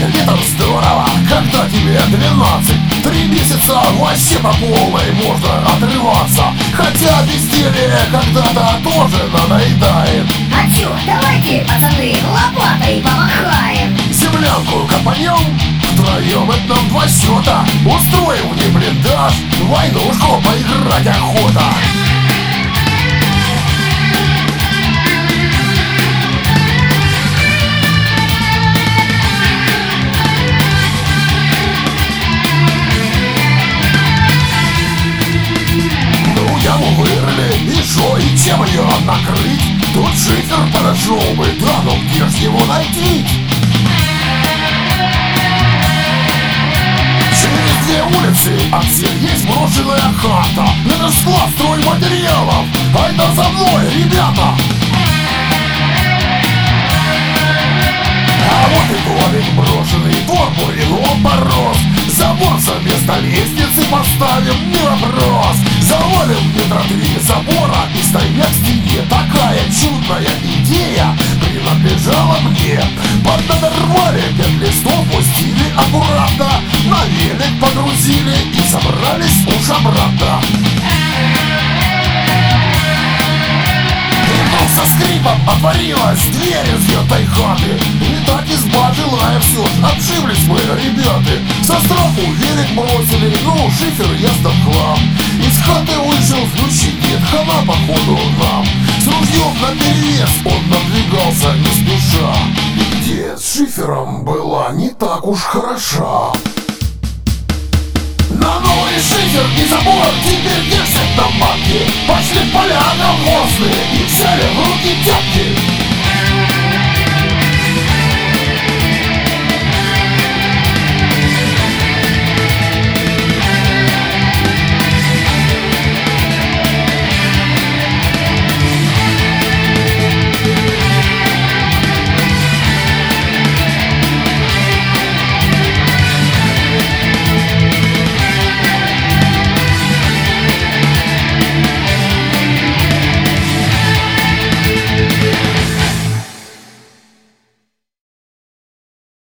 летом здорово, когда тебе 12. 3 месяца вообще по полной можно отрываться, хотя безделье когда-то тоже надоедает. А чё, давайте, пацаны, лопатой помахаем. Землянку копанем, втроем это нам 2 счета. Устроим не блиндаж, войнушку поиграть охота. Вырыли, и шо, и чем ее накрыть? Тут шифер подошел бы, да ну где ж его найти? Через 2 улицы от всех есть брошенная хата. Это ж склад стройматериалов, айда за мной, ребята! А вот и домик брошенный, двор бурелом порос. Забор вместо лестницы поставим, не вопрос. Завалим метра 3 забора и стоять к стене. Такая чудная идея принадлежала мне. Поднадорвали 5 листов, пустили аккуратно, на велик погрузили и собрались уж обратно. Со скрипом отворилась дверь из этой хаты. И так изба жилая все ж, отшиблись мы, ребята. Со страху велик бросили, ну шифер ясно в хлам. Из хаты вышел, включи нет, хана походу нам. С ружьем наперевес он надвигался не спеша. Идея с шифером была не так уж хороша. На новый шифер и забор теперь держать на манке. Пошли поля навозные и взяли в руки тяпки.